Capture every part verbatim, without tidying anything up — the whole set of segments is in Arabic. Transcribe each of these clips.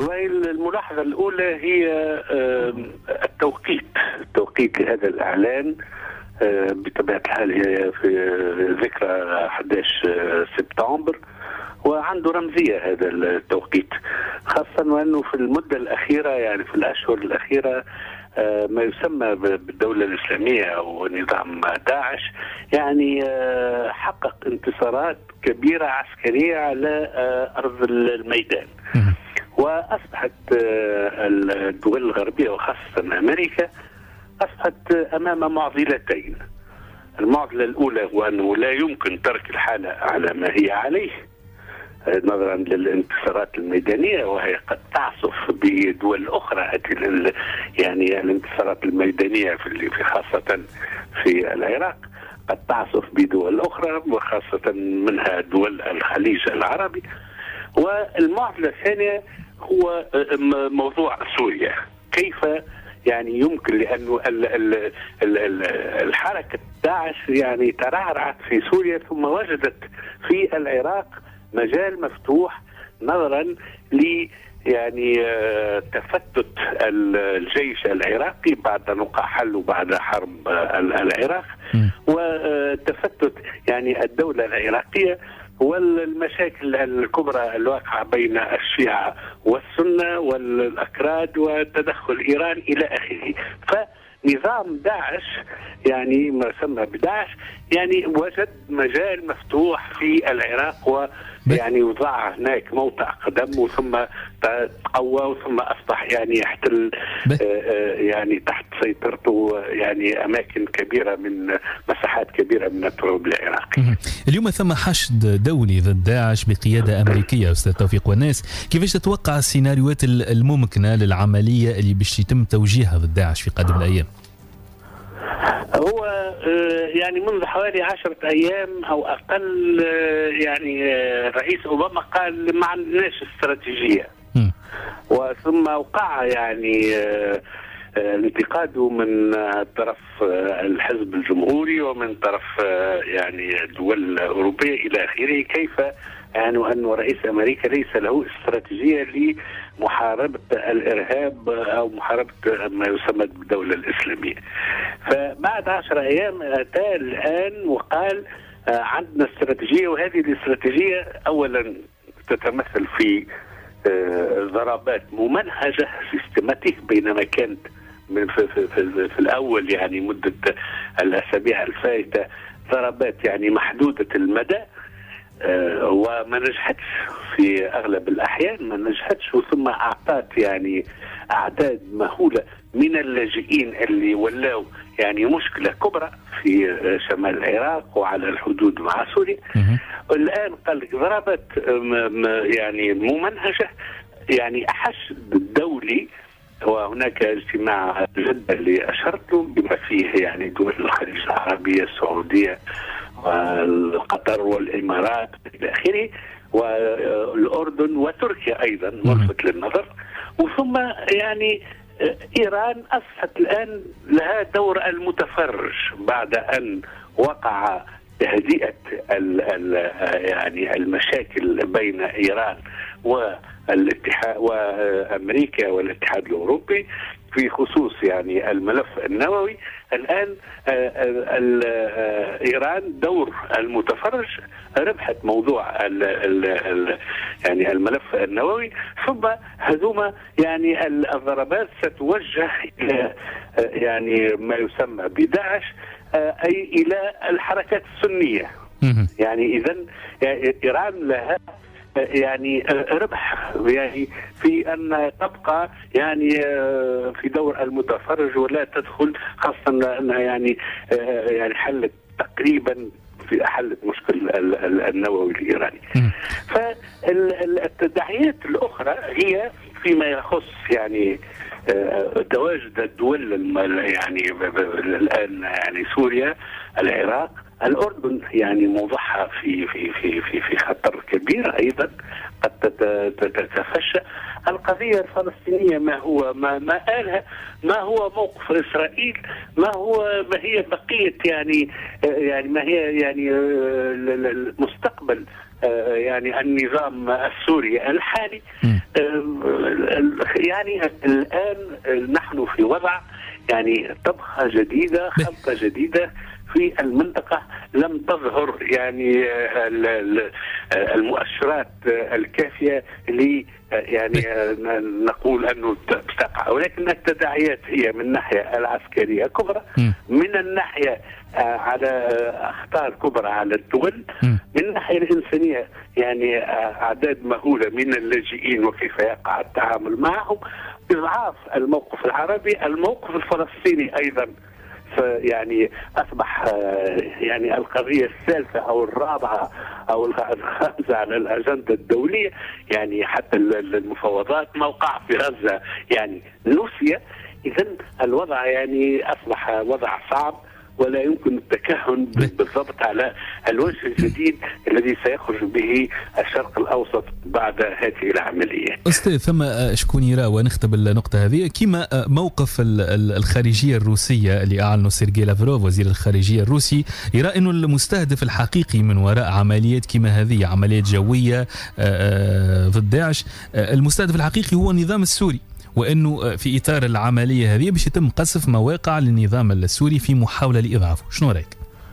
الملاحظة الأولى هي التوقيت التوقيت لهذا الإعلان بطبيعة الحال هي في ذكرى أحد عشر سبتمبر، وعنده رمزية هذا التوقيت، خاصة وأنه في المدة الأخيرة يعني في الأشهر الأخيرة ما يسمى بالدولة الإسلامية أو نظام داعش يعني حقق انتصارات كبيرة عسكرية على أرض الميدان، وأصبحت الدول الغربية وخاصة أمريكا أصبحت أمام معضلتين. المعضلة الأولى هو أنه لا يمكن ترك الحالة على ما هي عليه نظرا للانتصارات الميدانية، وهي قد تعصف بدول أخرى يعني الانتصارات الميدانية في خاصة في العراق قد تعصف بدول أخرى وخاصة منها دول الخليج العربي. والمعضلة الثانية هو موضوع سوريا، كيف يعني يمكن لأنه ال ال ال ال الحركة داعش يعني ترعرعت في سوريا ثم وجدت في العراق مجال مفتوح نظرا ل يعني تفتت الجيش العراقي بعد نقع حل وبعد حرب العراق، وتفتت يعني الدولة العراقية والمشاكل الكبرى الواقعة بين الشيعة والسنة والأكراد وتدخل إيران إلى آخره. فنظام داعش يعني ما يسمى بداعش يعني وجد مجال مفتوح في العراق ويعني وضع هناك موطئ قدم ثم تقوى ثم أصبح يعني يحتل يعني تحت سيطرته يعني أماكن كبيرة من مساحات كبيرة من التراب العراقي. اليوم ثم حشد دولي ضد داعش بقيادة أمريكية أستاذ توفيق والناس، كيفاش تتوقع السيناريوهات الممكنة للعملية اللي باش يتم توجيهها ضد داعش في قادم الأيام؟ هو يعني منذ حوالي عشرة أيام أو أقل يعني رئيس أوباما قال ما عندناش استراتيجية، وثم وقع يعني انتقاده من طرف الحزب الجمهوري ومن طرف يعني الدول الأوروبية إلى آخره، كيف يعني أن رئيس أمريكا ليس له استراتيجية لمحاربة الإرهاب أو محاربة ما يسمى بالدولة الإسلامية. فبعد عشر أيام أتى الآن وقال عندنا استراتيجية، وهذه الاستراتيجية أولا تتمثل في ضربات ممنهجة سيستماتيك، بينما كانت من في, في, في, في الأول يعني مدة الأسابيع الفائتة ضربات يعني محدودة المدى أه وما نجحتش في أغلب الأحيان ما نجحتش، ثم أعطت يعني أعداد مهولة من اللاجئين اللي ولوا يعني مشكلة كبرى في شمال العراق وعلى الحدود مع سوريا. الآن قال ضربات يعني ممنهجة يعني حشد الدولي، وهناك اجتماع جدة اللي أشرت له بما فيه يعني دول الخليج العربية السعودية وقطر والإمارات إلى آخره والأردن وتركيا أيضا ملفت للنظر. وثم يعني إيران أصبحت الآن لها دور المتفرج بعد أن وقع تهدئة ال ال يعني المشاكل بين إيران والاتحاد وأمريكا والاتحاد الأوروبي في خصوص يعني الملف النووي. الآن إيران دور المتفرج، ربحت موضوع ال ال ال يعني الملف النووي، ثم هذوما يعني الضربات ستوجه إلى يعني ما يسمى بداعش أي إلى الحركات السنية. يعني إذن إيران لها يعني ربح يعني في أن تبقى يعني في دور المتفرج ولا تدخل، خاصة أنها يعني يعني حلت تقريبا في حلت مشكل النووي الإيراني. فالتداعيات الأخرى هي فيما يخص يعني تواجد الدول يعني الآن يعني سوريا، العراق، الأردن يعني موضعها في في في في في خطر كبير أيضا قد تتفشى. القضية الفلسطينية ما هو ما ما قالها ما هو موقف إسرائيل، ما هو ما هي بقية يعني يعني ما هي يعني المستقبل يعني النظام السوري الحالي. يعني الآن نحن في وضع يعني طبخة جديدة، خلطة جديدة في المنطقة لم تظهر يعني المؤشرات الكافية ل يعني نقول أنه تقع، ولكن التداعيات هي من الناحية العسكرية كبرى، من الناحية على أخطار كبرى على الدول، من الناحية الإنسانية يعني أعداد مهولة من اللاجئين وكيف يقع التعامل معهم، إضعاف الموقف العربي، الموقف الفلسطيني أيضا يعني أصبح يعني القضية الثالثة أو الرابعة أو الخامسة على الأجندة الدولية، يعني حتى المفاوضات موقع في غزة يعني نسي. إذن الوضع يعني أصبح وضع صعب ولا يمكن التكهن بالضبط على الوجه الجديد الذي سيخرج به الشرق الأوسط بعد هذه العملية. أستاذ، ثم شكون يرى ونختم النقطة هذه كما موقف الخارجية الروسية اللي أعلنه سيرجي لافروف وزير الخارجية الروسي، يرى أنه المستهدف الحقيقي من وراء عمليات كما هذه، عمليات جوية ضد داعش، المستهدف الحقيقي هو النظام السوري، وأنه في إطار العملية هذه باش يتم قصف مواقع للنظام السوري في محاولة لإضعافه. شنو رأيك؟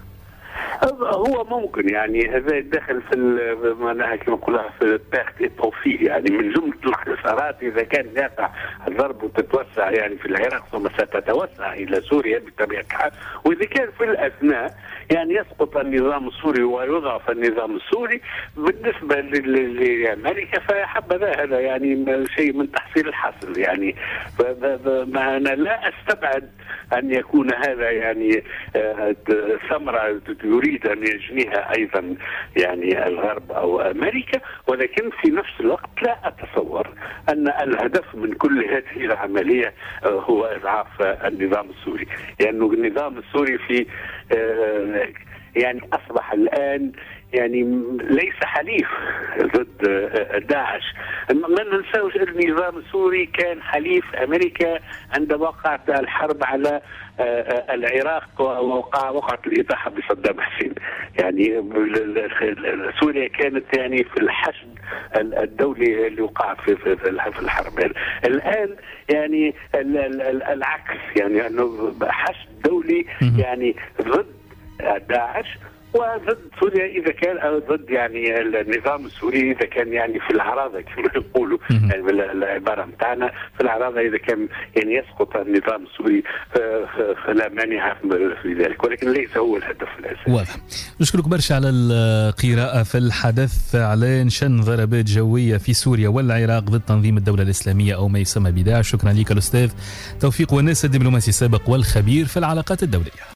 هو ممكن يعني هذا يدخل في معناها كما نقولها في التاخت التوفيق، يعني من جملة الاختصارات إذا كان يقع الضرب وتتوسع يعني في العراق ثم ستتوسع إلى سوريا بطبيعة الحال، وإذا كان في الأثناء يعني يسقط النظام السوري ويضعف النظام السوري بالنسبة لأمريكا فحبذا هذا يعني شيء من تحصيل الحاصل. يعني أنا لا أستبعد أن يكون هذا يعني ثمرة يريد أن يجنيها أيضا يعني الغرب أو أمريكا، ولكن في نفس الوقت لا أتصور أن الهدف من كل هذه العملية هو إضعاف النظام السوري، لأنه يعني النظام السوري في يعني أصبح الآن يعني ليس حليف ضد داعش. ما ننساوش النظام السوري كان حليف أمريكا عند وقعت الحرب على العراق ووقع وقعت الإطاحة بصدام حسين. يعني سوريا كانت يعني في الحشد الدولي اللي وقع في في الحرب. الآن يعني العكس، يعني أنه حشد دولي يعني ضد داعش وضد سوريا إذا كان أو ضد يعني النظام السوري إذا كان يعني في العراضة كما يقولوا، يعني بالعبارة متاعنا في العراضة إذا كان يعني يسقط النظام السوري فلا مانع في ذلك، ولكن ليس هو الهدف الأساسي. واضح. نشكرك برشا على القراءة في الحدث إعلان شن ضربات جوية في سوريا والعراق ضد تنظيم الدولة الإسلامية أو ما يسمى بداعش. شكرا لك الأستاذ توفيق وناس، الدبلوماسي السابق والخبير في العلاقات الدولية.